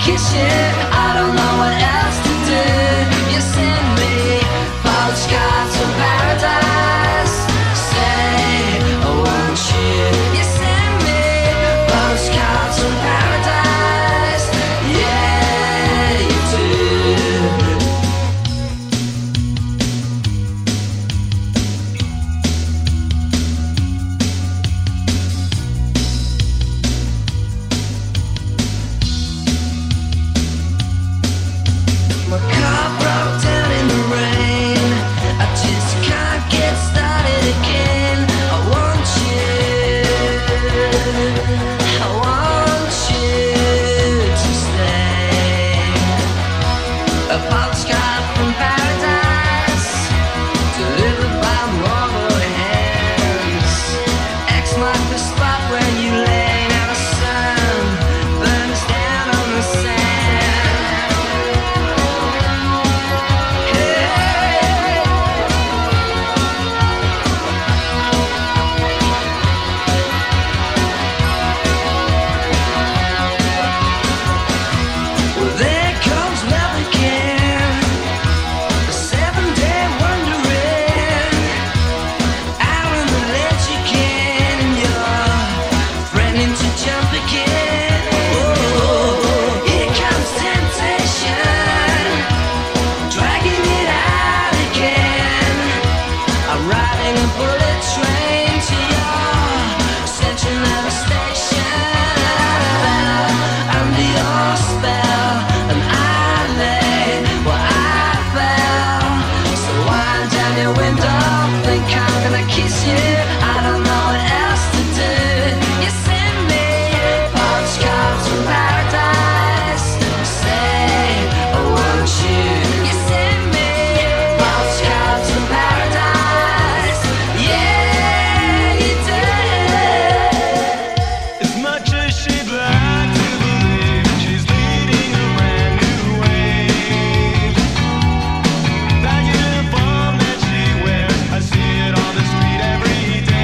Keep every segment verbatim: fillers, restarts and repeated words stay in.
kiss you. I don't know what else to do. You send me postcards from paradise. Say, I want you. You send me postcards from paradise. Yeah, you do. My car broke down in the rain. I just can't get started again. I want you. I want you to stay. A postcard from paradise, delivered by mobile hands. X marked the spot where you lay. Now the sun burns down on the sand. Well, there comes love again, a seven-day wandering, out on the ledge again, and you're threatening to jump again. Oh, here comes temptation, dragging it out again. I'm riding a bullet train to your central nervous station. Under your spell, and I lay where I fell. So wind down your window, think I'm gonna kiss you. I don't know what else to do. You send me postcards from paradise. Say, I want you. You send me postcards from paradise. Yeah, you do. As much as she'd like to believe, she's leading a brand new wave. That uniform that she wears, I see it on the street every day.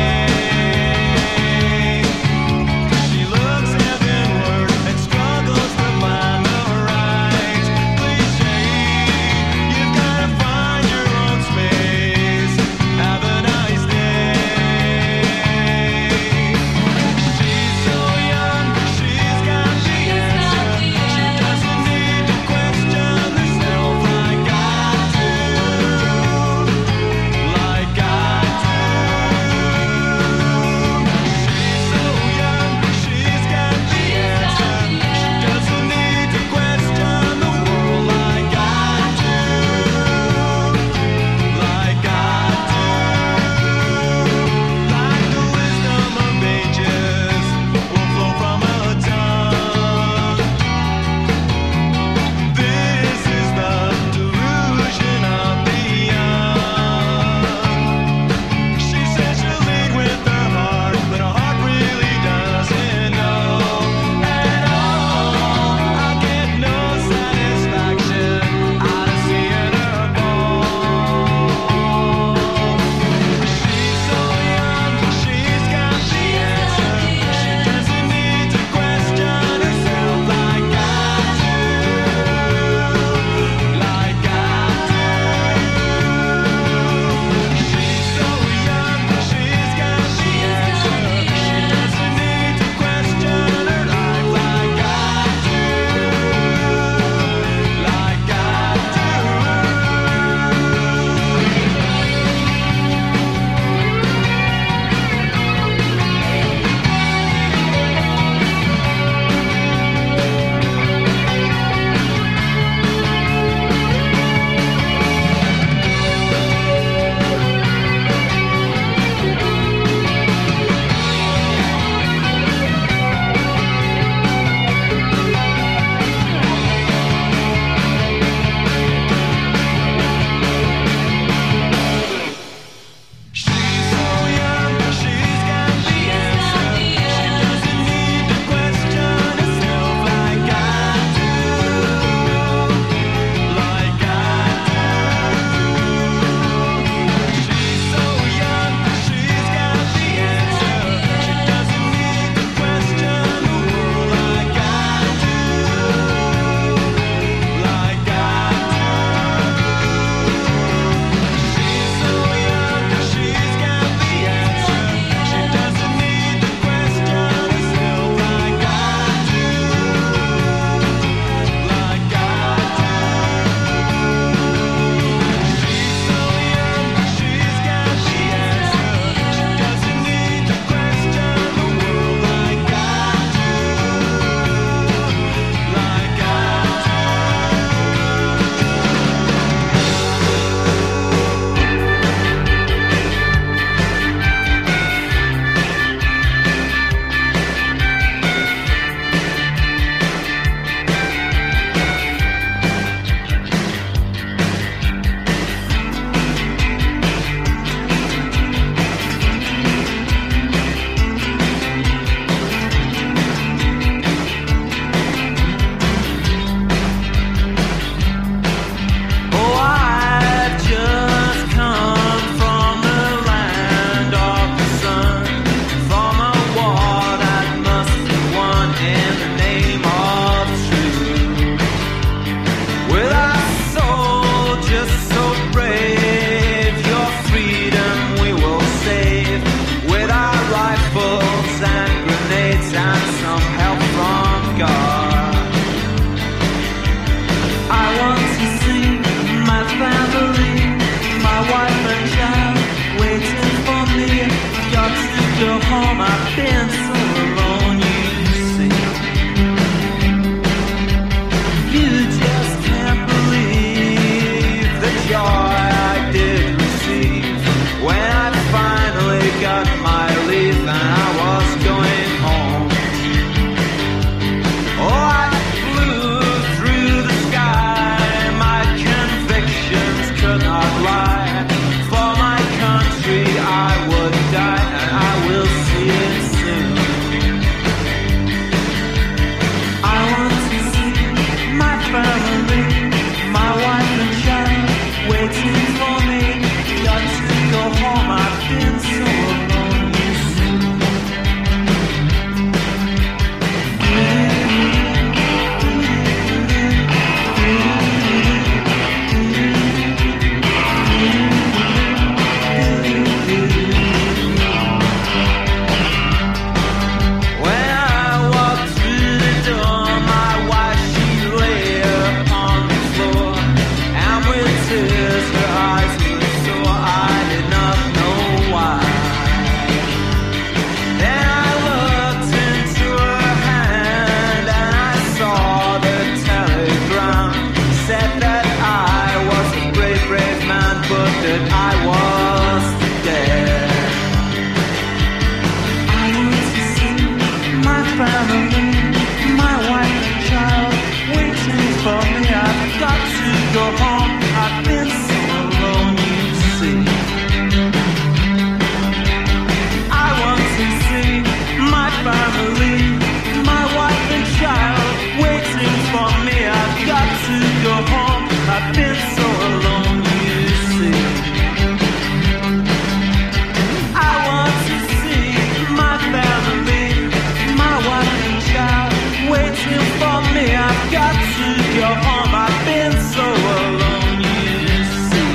got my leave and I was going home. Oh, I flew through the sky, my convictions could not lie. For my country I would die, and I will see it soon. I want to see my family, my wife and child waiting for me. Got to go home, I've been so alone, you see. When I walked through the door, my wife, she lay upon the floor, and with tears her eyes were sore, I did not know why. Then I looked into her hand, and I saw the telegram. Said that I was a brave, brave man, but that I was dead. I want to see my family, my wife and child waiting for me. I've got to go home, I've been so alone, you see. I want to see my family, my wife and child waiting for me. I've got to go home, I've been so alone, you see. I want to see my family, my wife and child waiting for me. I've got to go home, I've been so alone, you see.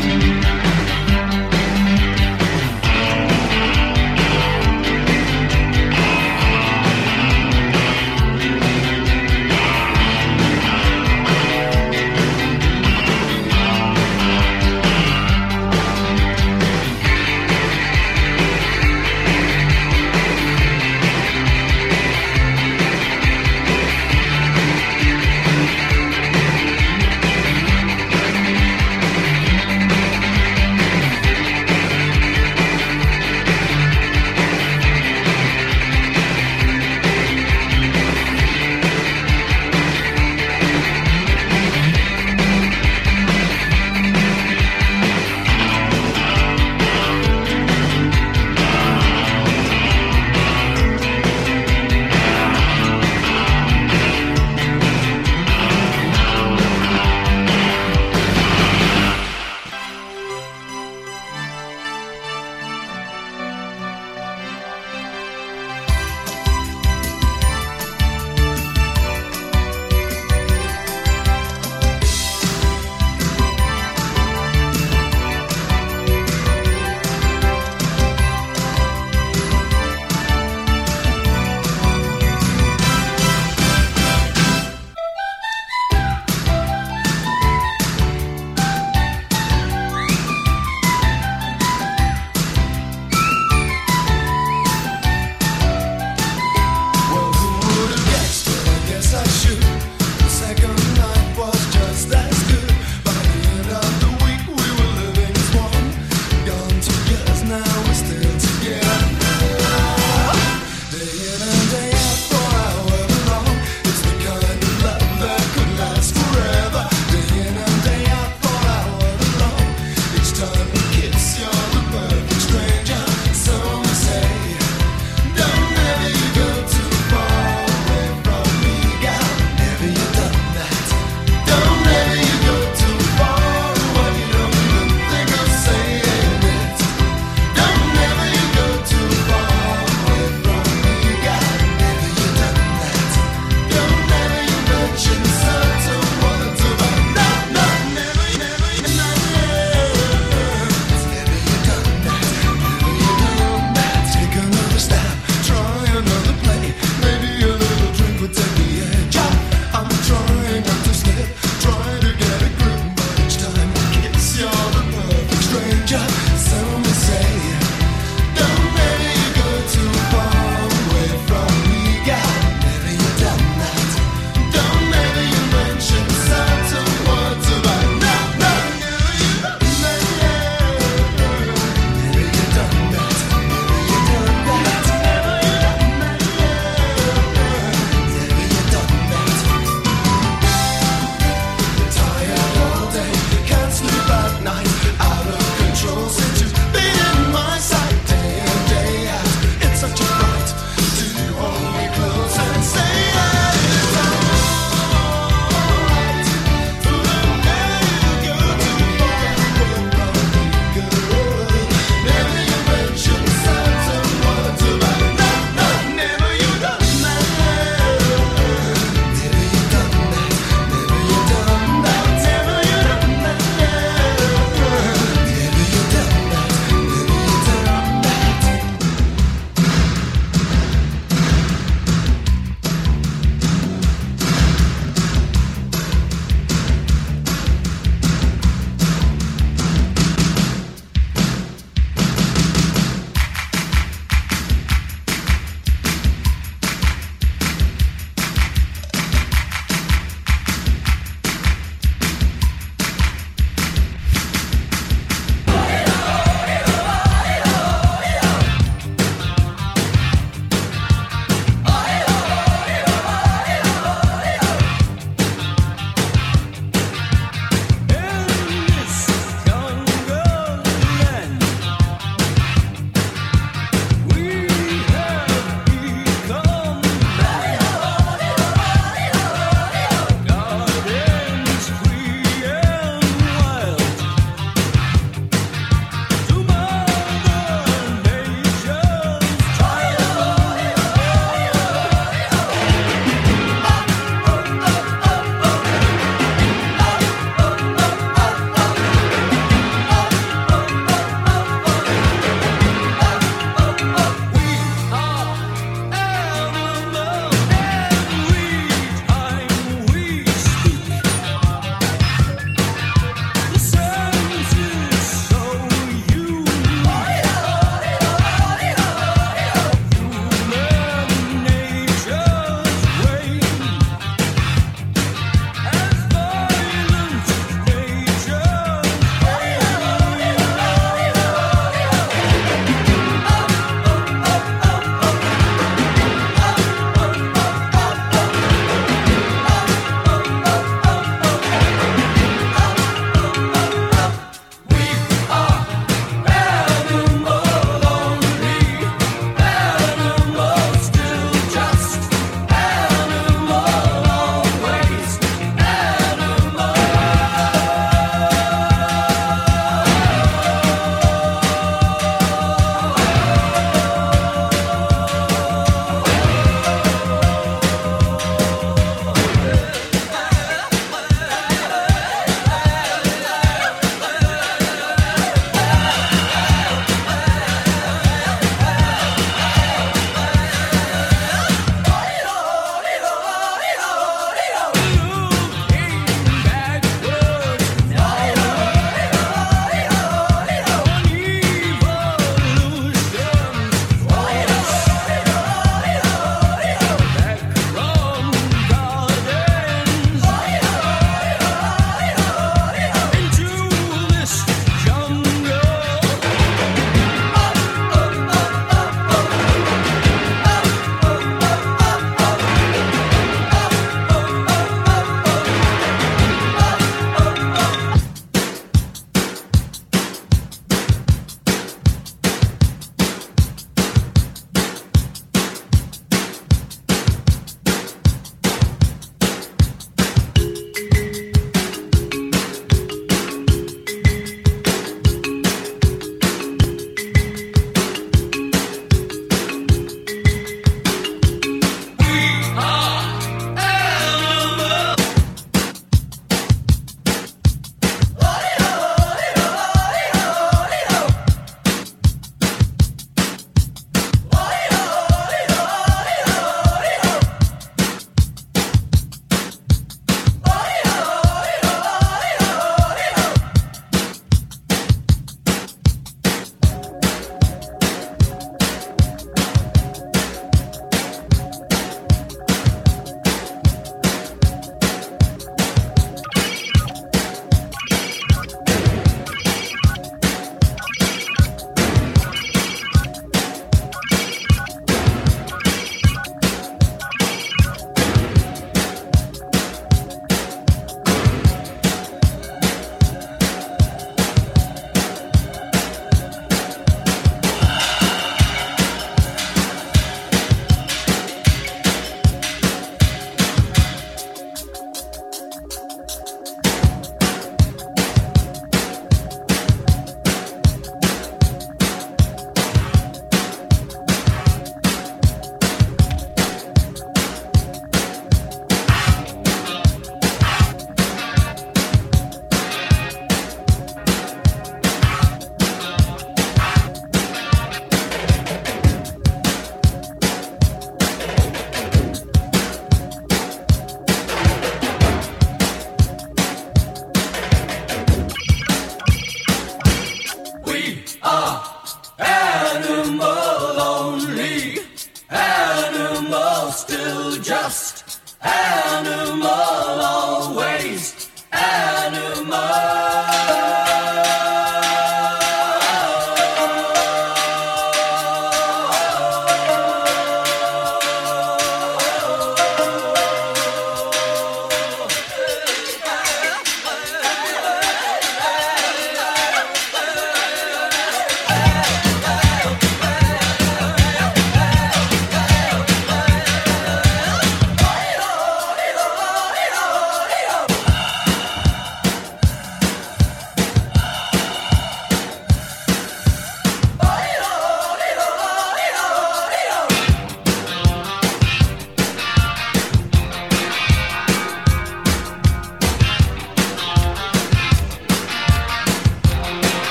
Well, who would have guessed? Well, I guess I should. The second night was just as good. By the end of the week, we were living as one. Gone two years now, we're still